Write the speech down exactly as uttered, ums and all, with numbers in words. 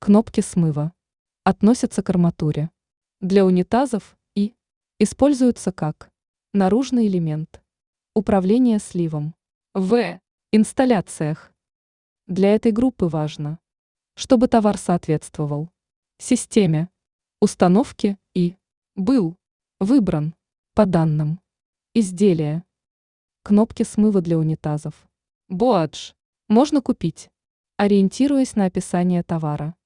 Кнопки смыва относятся к арматуре. Для унитазов и используются как наружный элемент. Управление сливом. В инсталляциях. Для этой группы важно, чтобы товар соответствовал системе установки и был выбран по данным изделия. Кнопки смыва для унитазов. Боадж можно купить, ориентируясь на описание товара.